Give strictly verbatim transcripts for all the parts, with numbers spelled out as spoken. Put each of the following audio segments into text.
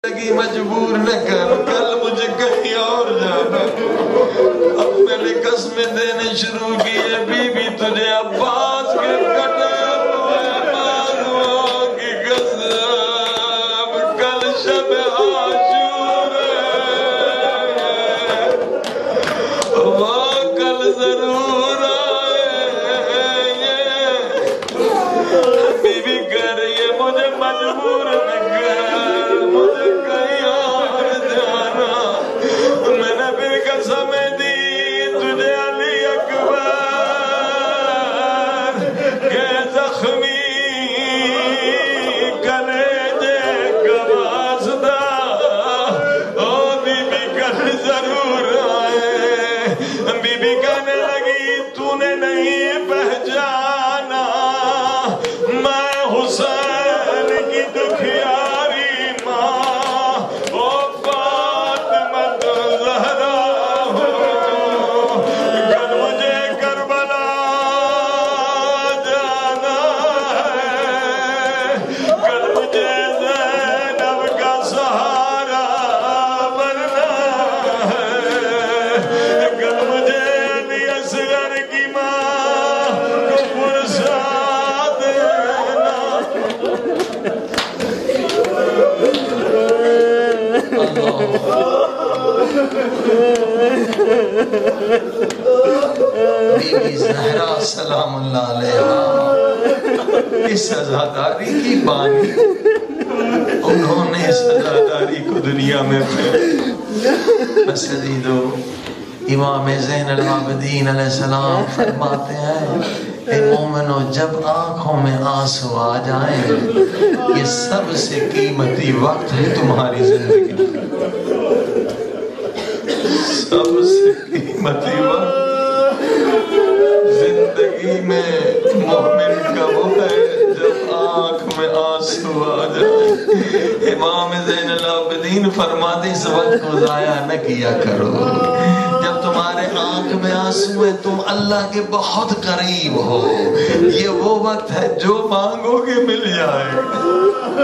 زندگی مجبور نہ کر، کل مجھے کہیں اور جانا۔ اب میں نے قسمیں دینے شروع کی ہے، بی بی تجھے عباس کے کٹے ہوئے بازوؤں کی قسم، کل شب عاشور ہے، وہ کل ضرور آئے گے۔ بی بی کہہ رہی ہے مجھے مجبور نہ کر، مجھے کہیں اور جانا۔ میں نے پھر قسم دی تجھے علی اکبر کے زخمی کلیجے کا واسطہ، او بی بی کل ضرور آئے۔ بی بی کہنے لگی تو نے نہیں پہچانا، میں حسین کی دکھیاری ماں او فاطمہ زہرا ہوں، کل مجھے کربلا جانا ہے، کل مجھے زینب کا سہارا بننا ہے، کل مجھے علی اصغر کی ماں کو پرسا دینا۔ بی بی زہرا سلام اللہ علیہا اس عزاداری کی بانی، انہوں نے اس عزاداری کو دنیا میں پھیلا۔ بس عزیزو، امام زین العابدین علیہ السلام فرماتے ہیں اے مومنو، جب آنکھوں میں آنسو آ جائیں، یہ سب سے قیمتی وقت ہے تمہاری زندگی، سب سے قیمتی وقت زندگی میں مومن کا وہ ہے جب آنکھ میں آنسو آ جائے۔ امام زین العابدین فرماتے اس وقت کو ضائع نہ کیا کرو، جب تمہارے آنکھ میں آنسو ہے تم اللہ کے بہت قریب ہو، یہ وہ وقت ہے جو مانگو گے مل جائے گا۔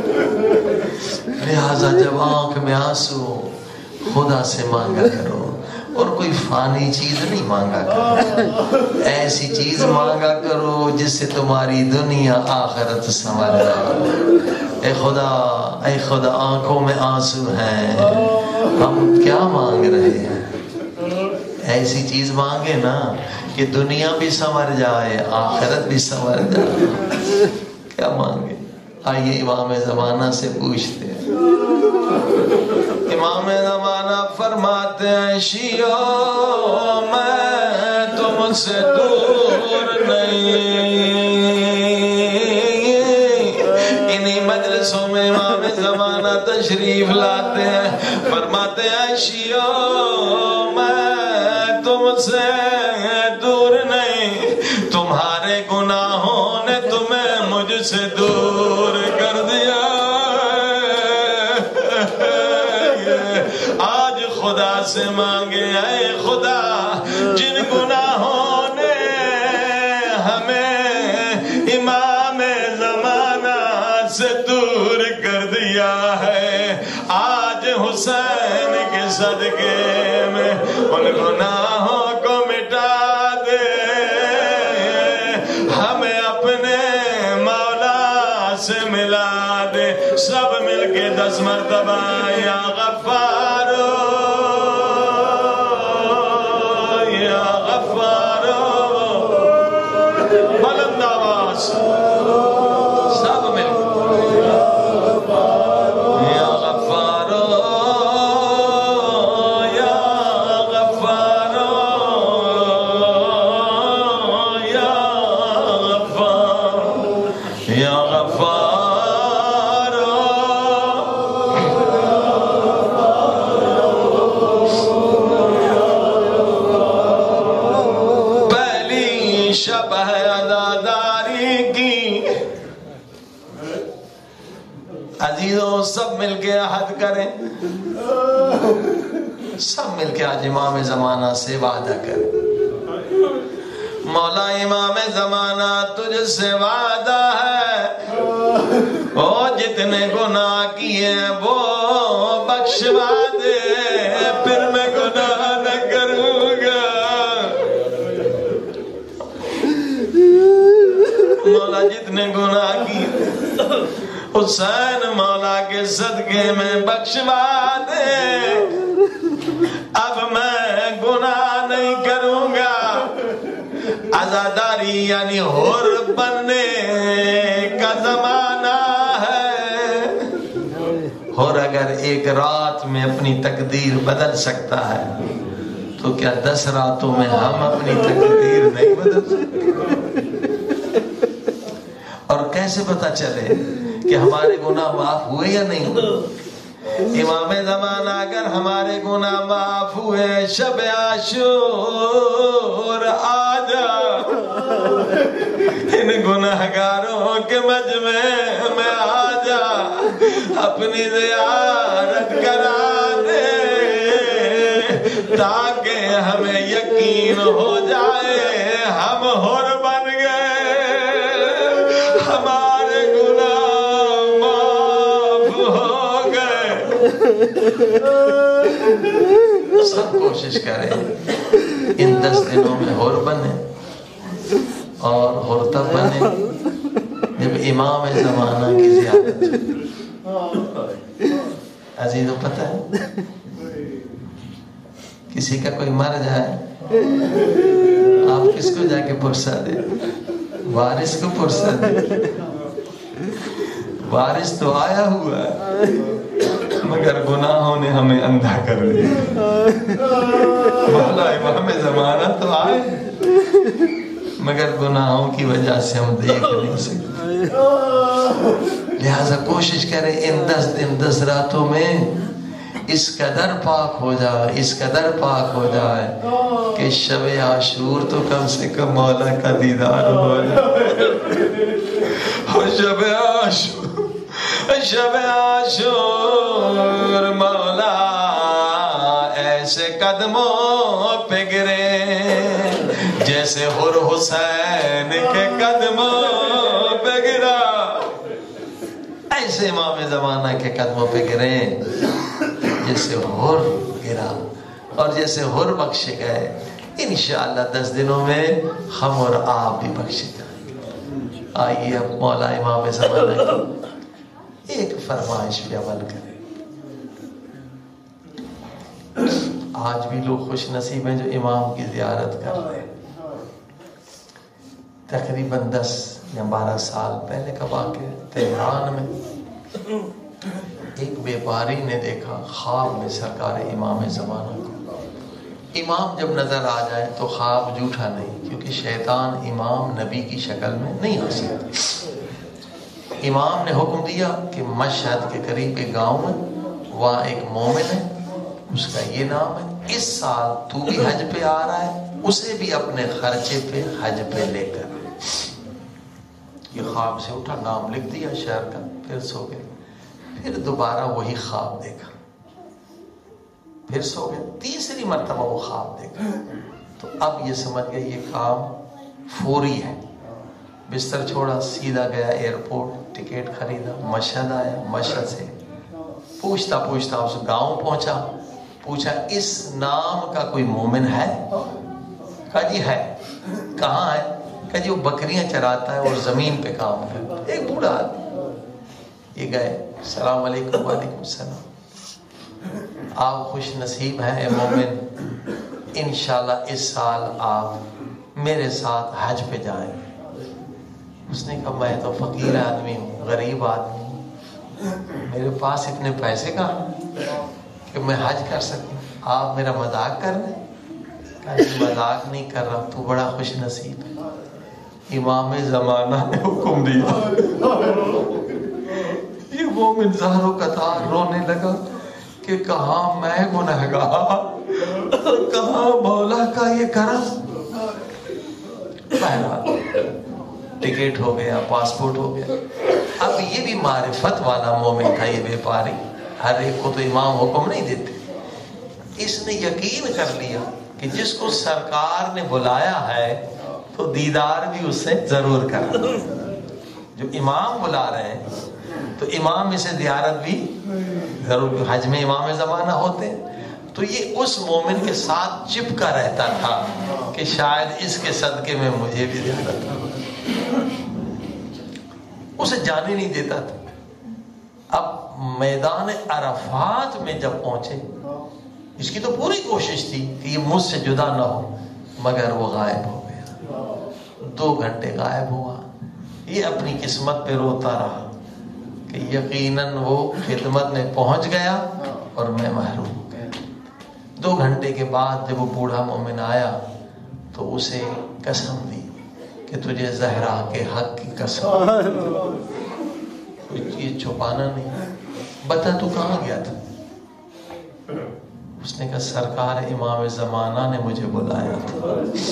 لہٰذا جب آنکھ میں آنسو خدا سے مانگا کرو، اور کوئی فانی چیز نہیں مانگا کرو، ایسی چیز مانگا کرو جس سے تمہاری دنیا آخرت سنور جائے۔ اے خدا، اے خدا، آنکھوں میں آنسو ہیں، ہم کیا مانگ رہے ہیں؟ ایسی چیز مانگے نا کہ دنیا بھی سنور جائے، آخرت بھی سنور جائے۔ کیا مانگے؟ آئیے امام زمانہ سے پوچھتے ہیں۔ امام زمانہ فرماتے ہیں شیعو میں تم سے دور نہیں۔ انہی مجلسوں میں امام زمانہ تشریف لاتے ہیں، فرماتے ہیں شیعو میں تم سے دور نہیں، تمہارے گناہوں نے تمہیں مجھ سے دور کر دیا۔ آج خدا سے مانگے اے خدا، جن گناہوں نے ہمیں امام زمانہ سے دور کر دیا ہے، آج حسین کے صدقے میں ان گناہوں کو مٹا دے، ہمیں اپنے مولا سے ملا دے۔ سب مل کے دس مرتبہ یا غفارو یا غفارو، بلند آواز سب مل کے یا غفارو یا غفارو یا غفارو یا غفارو۔ شب ہے عزاداری کی، عزیزوں سب مل کے عہد کریں، سب مل کے آج امام زمانہ سے وعدہ کریں۔ مولا امام زمانہ تجھ سے وعدہ ہے، او جتنے گناہ کیے وہ بخشوا دے، پھر میں گناہ نہ کروں گا۔ مولا جتنے گناہ کیے حسین مولا کے صدقے میں بخشوا دے، اب میں گناہ نہیں کروں گا۔ عزاداری یعنی حر بننے کا زمانہ ہے۔ حر اگر ایک رات میں اپنی تقدیر بدل سکتا ہے تو کیا دس راتوں میں ہم اپنی تقدیر نہیں بدل سکتے؟ اور کیسے پتا چلے کہ ہمارے گناہ معاف ہوئے یا نہیں ہوئے؟ امام زمانہ اگر ہمارے گناہ معاف ہوئے، شب عاشور آجا، ان گناہگاروں کے مجمع میں آجا، اپنی زیارت کرا دے، تاکہ ہمیں یقین ہو جائے ہم حر بن گئے، ہمارے گناہ معاف ہو گئے۔ سب کوشش کریں ان دس دنوں میں حر بنے، اور حر تب بنے جب امام زمانہ کی زیارت۔ عزیزو پتہ ہے کسی کا کوئی مر جائے آپ کس کو جا کے پرسا دے؟ وارث کو پرسا دے۔ وارث تو آیا ہوا ہے مگر گناہوں نے ہمیں اندھا کر دیا۔ مولا امام زمانہ تو آئے مگر گناہوں کی وجہ سے ہم دیکھ نہیں سکتے۔ لہذا کوشش کریں ان دس دن دس راتوں میں اس قدر پاک ہو جائے، اس قدر پاک ہو جائے کہ شب عاشور تو کم سے کم مولا کا دیدار ہو جائے۔ اور شب عاشور شب عاشور مولا ایسے قدموں پہ گرے جیسے حر حسین کے قدموں پہ گرا، ایسے امام زمانہ کے قدموں پہ گرے جیسے حر گرا، اور جیسے حر بخشے گئے انشاءاللہ دس دنوں میں ہم اور آپ بھی بخشے جائیں گے۔ آئیے اب مولا امام زمانہ کی ایک فرمائش پہ عمل کریں۔ آج بھی لوگ خوش نصیب ہیں جو امام کی زیارت کر رہے ہیں۔ تقریباً دس یا بارہ سال پہلے کا واقعہ تہران میں ایک بیپاری نے دیکھا خواب میں سرکار امام زمانہ کو۔ امام جب نظر آ جائے تو خواب جھوٹا نہیں، کیونکہ شیطان امام نبی کی شکل میں نہیں آ سکتا۔ امام نے حکم دیا کہ مشہد کے قریب ایک گاؤں ہے، وہاں ایک مومن ہے، اس کا یہ نام ہے، اس سال تو بھی حج پہ آ رہا ہے، اسے بھی اپنے خرچے پہ حج پہ لے کر۔ یہ خواب سے اٹھا، نام لکھ دیا شہر کا، پھر سو گئے۔ پھر دوبارہ وہی خواب دیکھا، پھر سو گئے، تیسری مرتبہ وہ خواب دیکھا تو اب یہ سمجھ گئے یہ کام فوری ہے۔ بستر چھوڑا، سیدھا گیا ایئرپورٹ، ٹکٹ خریدا، مشہد آیا، مشہد سے پوچھتا پوچھتا اس گاؤں پہنچا، پوچھا اس نام کا کوئی مومن ہے؟ کہا جی ہے۔ کہاں ہے؟ کہا جی وہ بکریاں چراتا ہے اور زمین پہ کام کرتا ہے، ایک بوڑھا آدمی۔ یہ گئے، السلام علیکم۔ وعلیکم السلام، آپ خوش نصیب ہیں اے مومن، انشاءاللہ اس سال آپ میرے ساتھ حج پہ جائیں۔ اس نے کہا میں تو فقیر آدمی ہوں، غریب آدمی ہوں، میرے پاس اتنے پیسے کہاں کہ میں حج کر سکوں، آپ میرا مذاق کر رہے ہیں؟ کہا جی مذاق نہیں کر رہا، تو بڑا خوش نصیب ہے، امام زمانہ نے حکم دیا۔ یہ مومن زہر و قطار رونے لگا کہ کہاں میں گنہگار، کہاں مولا کا یہ کرم۔ بہرحال ٹکٹ ہو گیا، پاسپورٹ ہو گیا۔ اب یہ بھی معرفت والا مومن تھا یہ بیپاری، ہر ایک کو تو امام حکم نہیں دیتے۔ اس نے یقین کر لیا کہ جس کو سرکار نے بلایا ہے تو دیدار بھی اس سے ضرور کرنا۔ جو امام بلا رہے ہیں تو امام سے زیارت بھی ضرور، حج میں امام زمانہ ہوتے ہیں، تو یہ اس مومن کے ساتھ چپکا رہتا تھا کہ شاید اس کے صدقے میں مجھے بھی زیارت ہو، اسے جانے نہیں دیتا تھا۔ اب میدان عرفات میں جب پہنچے، اس کی تو پوری کوشش تھی کہ یہ مجھ سے جدا نہ ہو، مگر وہ غائب ہو گیا، دو گھنٹے غائب ہوا۔ یہ اپنی قسمت پہ روتا رہا کہ یقیناً وہ خدمت میں پہنچ گیا اور میں محروم ہو گیا۔ دو گھنٹے کے بعد جب وہ بوڑھا مومن آیا تو اسے قسم دی کہ تجھے زہرا کے حق کی قسم، یہ چھپانا نہیں، بتا تو کہاں گیا تھا؟ اس نے کہا سرکار امام زمانہ نے مجھے بلایا تھا،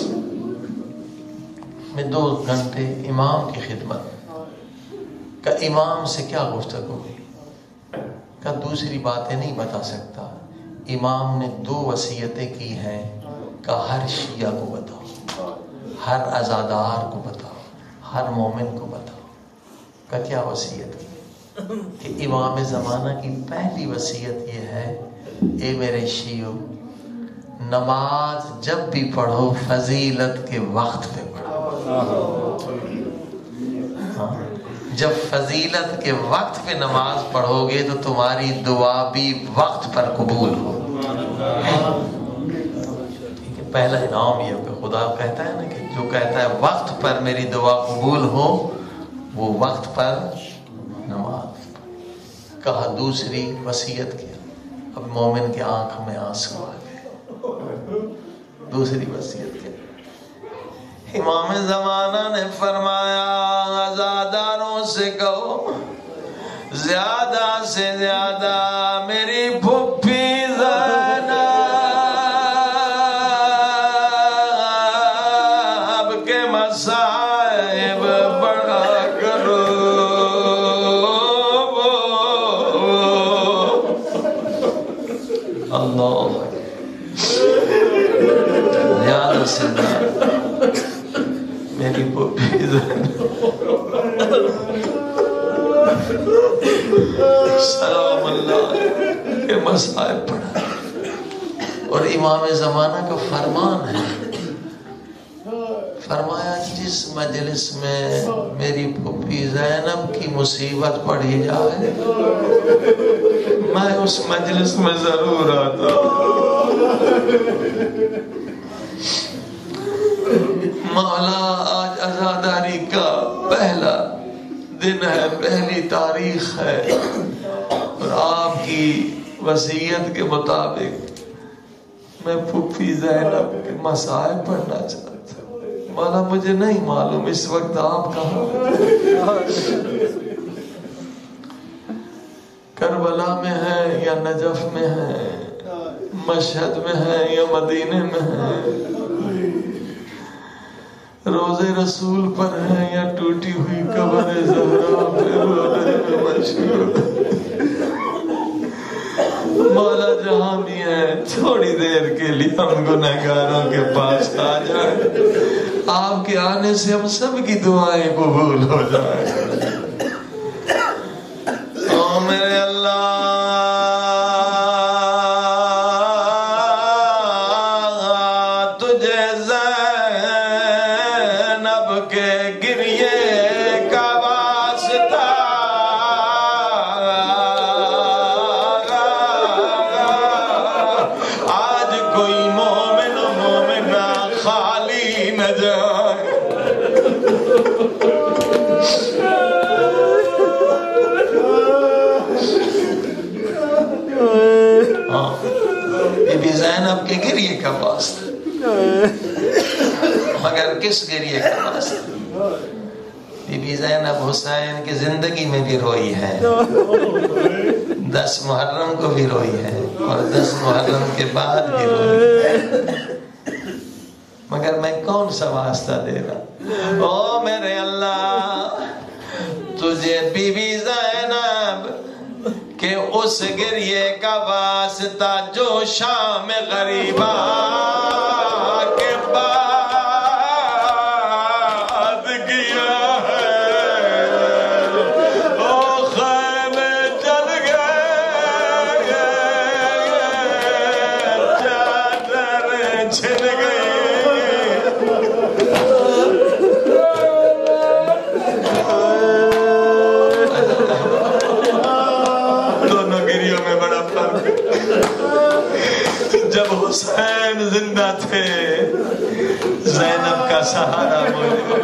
میں دو گھنٹے امام کی خدمت۔ کہ امام سے کیا گفتگو ہوئی؟ کہ دوسری باتیں نہیں بتا سکتا، امام نے دو وصیتیں کی ہیں کہ ہر شیعہ کو بتاؤ، ہر عزادار کو بتاؤ، ہر مومن کو بتاؤ۔ کہ کیا وصیت کی؟ کہ امام زمانہ کی پہلی وصیت یہ ہے، اے میرے شیعو، نماز جب بھی پڑھو فضیلت کے وقت پہ پڑھو۔ جب فضیلت کے وقت پہ نماز پڑھو گے تو تمہاری دعا بھی وقت پر قبول ہو۔ پہلا انعام یہ کہ خدا کہتا ہے نا کہ جو کہتا ہے وقت پر میری دعا قبول ہو، وہ وقت پر نماز پڑھے۔ کہا دوسری وصیت کیا، اب مومن کے آنکھ میں آنسو آ گئے۔ دوسری وصیت کیا؟ امام زمانہ نے فرمایا عزاداروں سے کہو زیادہ سے زیادہ میری پھپھی زینب کے مصائب بڑا کرو۔ اللہ زیادہ سے زیادہ میری پھپھی سلام اللہ کے مصائب پڑھا۔ اور امام زمانہ کا فرمان ہے، فرمایا جس مجلس میں میری پھپھی زینب کی مصیبت پڑھی جائے میں اس مجلس میں ضرور آتا۔ مولا آج عزاداری کا پہلا دن ہے، پہلی تاریخ ہے، اور آپ کی وصیت کے مطابق میں پھپھی زینب کے مصائب پڑھنا چاہتا ہوں۔ مولا مجھے نہیں معلوم اس وقت آپ کہاں، کربلا میں ہے یا نجف میں ہے، مشہد میں ہے یا مدینے میں ہے، روزے رسول پر ہے یا ٹوٹی ہوئی قبر زہرا پہ روزے میں مشہور۔ مولا جہاں بھی ہے تھوڑی دیر کے لیے ہم گنہگاروں کے پاس آ جائیں، آپ کے آنے سے ہم سب کی دعائیں قبول ہو جائیں۔ او میرے اللہ، تجھے کے گریے کا واسطہ آج کوئی مومن مومنہ خالی نہ جائے۔ ہاں بی بی زینب کے گریے کا واسطہ، مگر کس گریے کا واسطہ؟ بی بی زینب حسین کی زندگی میں بھی روئی ہے، دس محرم کو بھی روئی ہے، اور دس محرم کے بعد بھی روئی ہے، مگر میں کون سا واسطہ دے رہا؟ او میرے اللہ، تجھے بی بی زینب کہ اس گریے کا واسطہ جو شام غریبہ کے بعد کیا ہے، او خیر چھن گئے دونوں گریوں میں بڑا فرق. جب حسین زندہ تھے زینب کا سہارا موجود.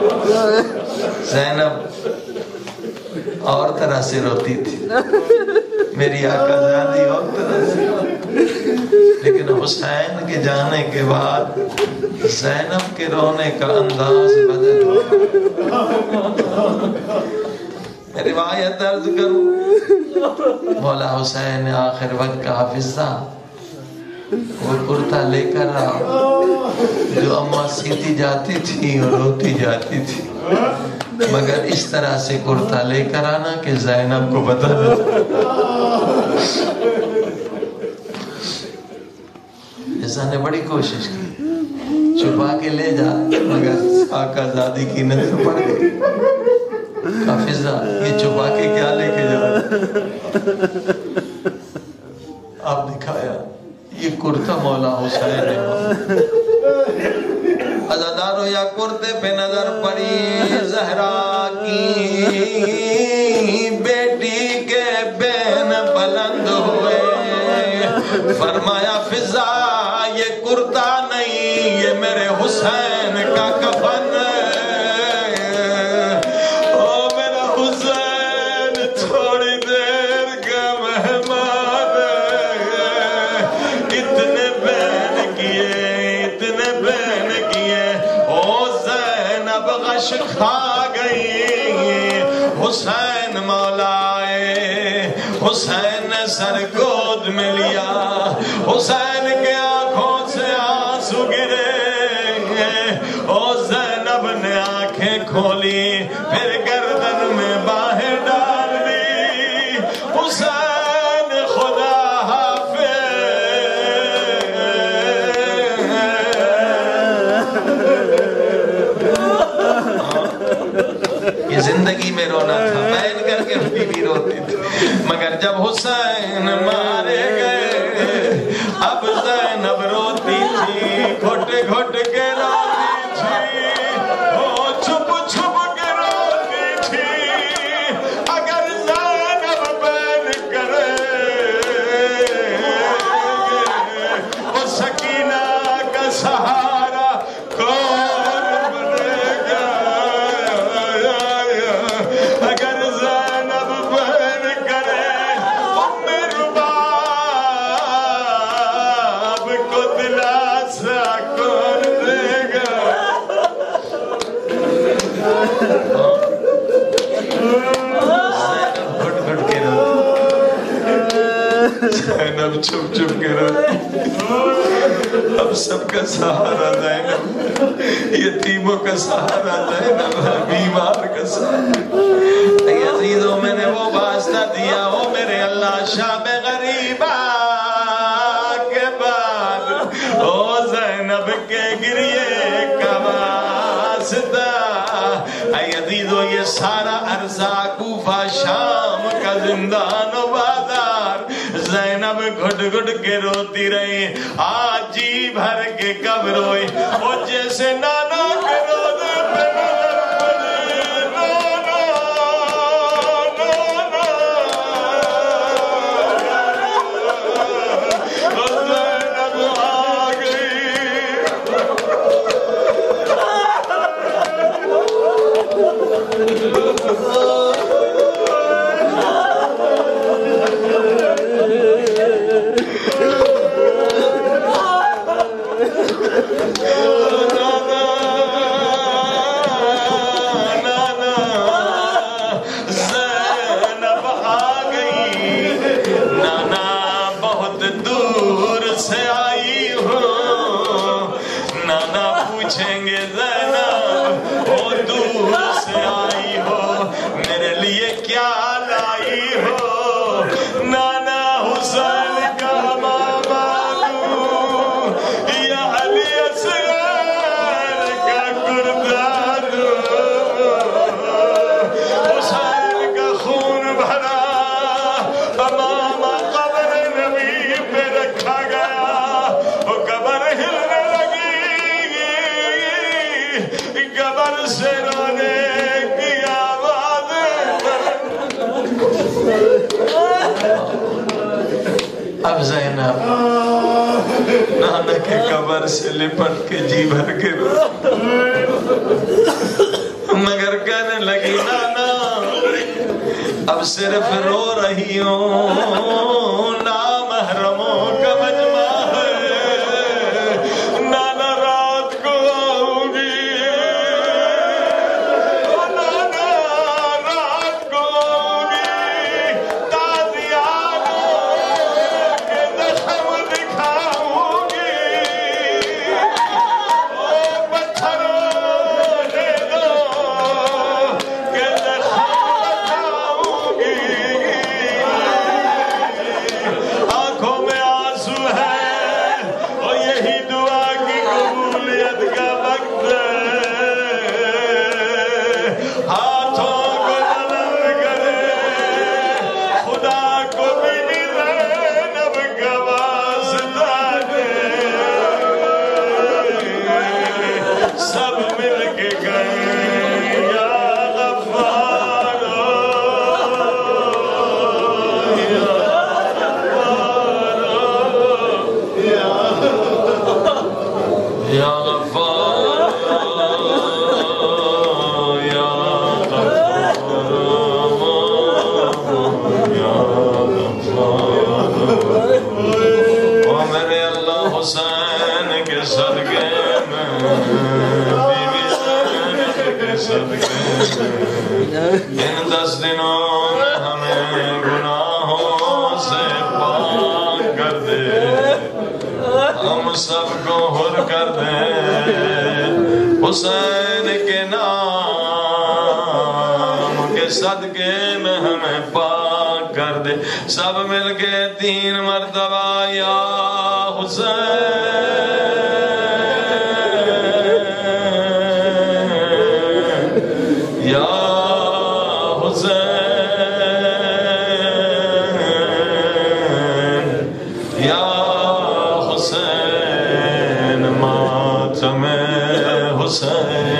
زینب اور طرح سے روتی تھی, میری آقا زادی اور طرح سے, لیکن حسین کے جانے کے بعد زینب کے رونے کا انداز بدل گیا. روایت درج کروں, مولا حسین آخر وقت کا حافظ تھا, وہ کرتا لے کر رہا جو اماں سیتی جاتی تھی اور روتی جاتی تھی, مگر اس طرح سے کرتا لے کر آنا کہ زینب کو پتہ نہ. ایسا نے بڑی کوشش کی چھپا کے لے جا, مگر آقا زادی کی نظر پڑ گئی. حافظہ یہ چھپا کے کیا لے کے جا, آپ دکھایا یہ کرتا مولا حسین ہے. عزادارو یا کرتے پہ نظر پڑی زہرا کی بیٹی کے بین بلند ہوئے, فرمایا فضا یہ کرتا نہیں یہ میرے حسین کا کفن ہے. او میرا حسین تھوڑی دیر کا مہمان ہے, اتنے بین کیے اتنے بین کیے, او زینب غش کھا گئی. حسین مولا آئے, حسین نے سر گود میں لیا, حسین کے آنکھوں سے آنسو گرے. او زینب نے آنکھیں کھولی, پھر گردن میں باہیں ڈال دی. حسین خدا یہ زندگی میں رونا تھا, بین کر کے بھی بھی روتی تھی, مگر جب حسین مارے گئے اب زینب روتی تھی, گھٹ گھٹ کے روتی تھی, وہ چھپ چھپ کے روتی تھی. اگر زینب بین کرے وہ سکینہ کا سہارا کون بنے گا. اگر زینب بین کرے ام رباب کو دلاسا کون دے گا. زینب گھٹ گھٹ کے روتی, زینب چھپ چھپ کے روتی. اب سب کا سہارا زینب, یتیموں کا سہارا زینب, بیمار کا سہارا. عزیزوں میں نے وہ واسطہ دیا, ہو میرے اللہ شام غریبہ کے بعد او زینب کے گریے کا واسطہ. اے عزیزوں یہ سارا عرصہ کوفہ شام کا زندان و بازار زینب گھٹ گھٹ کے روتی رہی. آج جی بھر کے کب روئی, وہ جیسے نانا کے روزے پہ نظر پڑی. نانا نانا زینب آ گئی. اب زینب نانا کے قبر سے لپٹ کے جی بھر کے رو مگر کہنے لگی نانا اب صرف رو رہی ہوں نامحرموں کا مجمع ہے نانا رات کو آؤں گی نانا رات کو آؤں گی تازیانوں کے زخم دکھاؤں گی او پتھروں دے دو کہ زخم دکھاؤں گی آنکھوں میں آنسو ہے اور یہی دعا کی قبولیت کا وقت ہے ہاتھوں کو بلند کرے خدا کو بھی زینب کا واسطہ دے سب مل کے گئے یا غفار یا غفار یا او میرے اللہ حسین کے صدقے میں بیوی زینب کے صدقے میں ان دس دنوں میں ہمیں گناہوں سے پاک کر دے ہم سب کو حر کر دے حسین کے نام کے صدقے میں ہمیں پاک کر دے سب مل کے تین مرتبہ یا حسین یا حسین یا حسین ماتم حسین